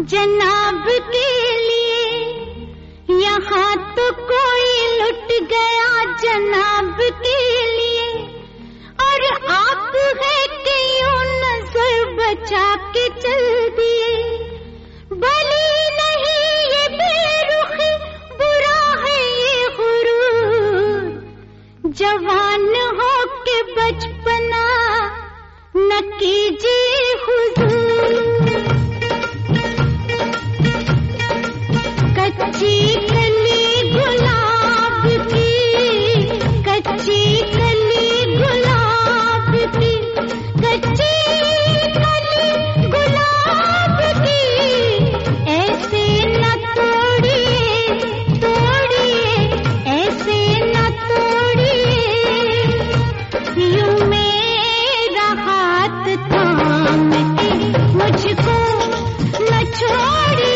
जनाब के लिए यहाँ तो कोई लुट गया जनाब के लिए, और आप है कि यूं नजर बचा के चल दिए। भली नहीं ये बेरुखी, बुरा है ये गुरूर, जवान हो के बचपना न कीजिए हुजूर। कच्ची कली गुलाब की, कच्ची कली गुलाब की, कच्ची कली गुलाब की, ऐसे न तोड़िए तोड़िए, ऐसे न तोड़िए। यूं मेरा हाथ थाम के मुझको न छोड़िए,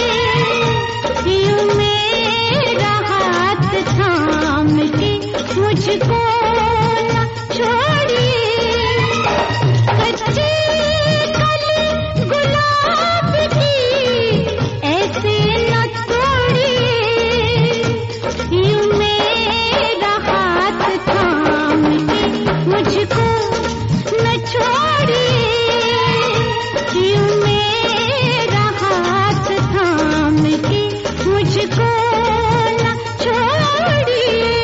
यूं मेरा हाथ थाम के मुझको न छोड़िए। कच्ची कली गुलाब की, ऐसे न तोड़िए, यूं मेरा हाथ थाम के मुझको न छोड़िए, यूं मेरा हाथ थाम के मुझको न छोड़िए।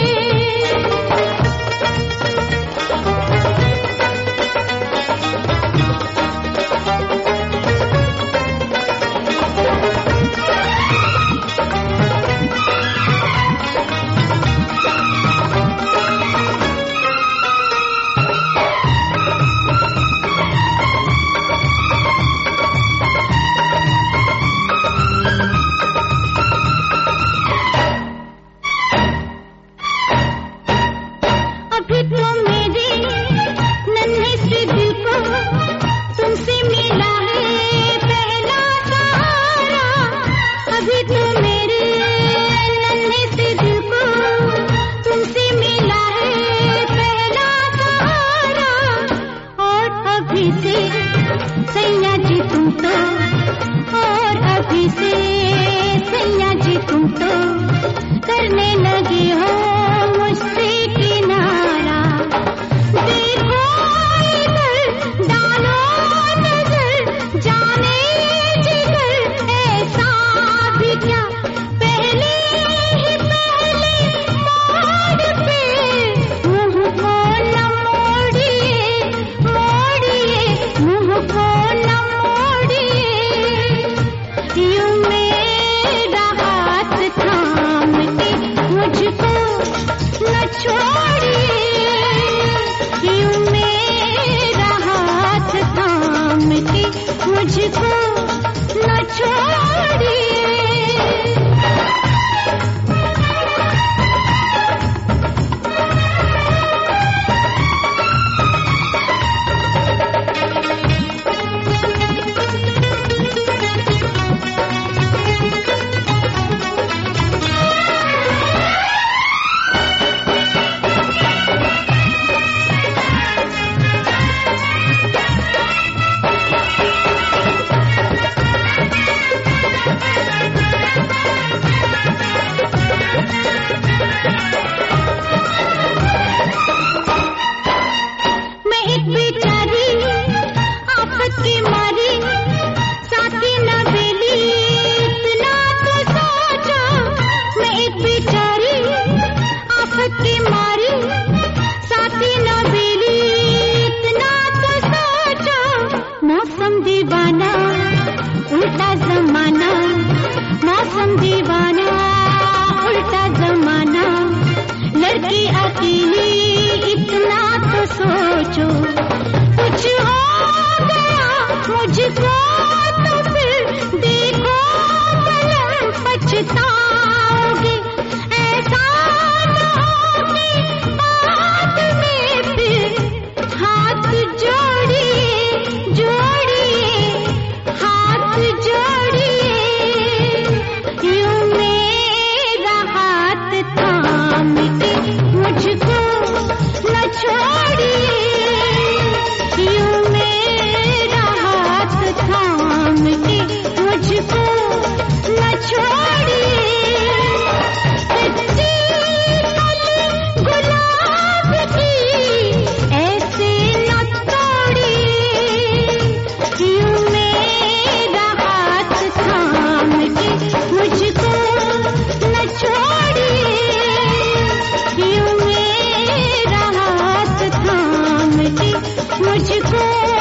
अभी तो मेरे नन्हे से दिल को तुमसे मिला है पहला सहारा। अभी तो मेरे नन्हे से दिल को तुमसे मिला है पहला सहारा। और अभी से सैया जी तुम तो, और अभी से सैया जी तुम तो करने लगे हो मुझसे किनारा। देखो इधर, डालो नजर, जाने जिगर ऐसा भी क्या, पहले ही पहले मोड़ पे मुंह को न मोड़िए मोड़िए, मुंह को न मोड़िए। यूं मेरा हाथ थाम के मुझको न छोड़िए, यूं मेरा हाथ थाम के मुझको न छोड़िए। मैं एक बेचारी आफत की मारी, साथी न बेली इतना तो सोचो। मैं एक बेचारी आफत की मारी, साथी न बेली इतना तो सोचो। मौसम दीवाना उल्टा जमाना, मौसम दीवाना उल्टा जमाना। लड़की अकेली इतना तो सोचो, कुछ हो गया मुझको तो फिर देखो बलम पछताओगे। ऐसा न हो कि बाद में फिर हाथ जोड़िए जोड़िए, हाथ जोड़िए। यूं मेरा हाथ थाम के मुझको न छोड़िए, मुझको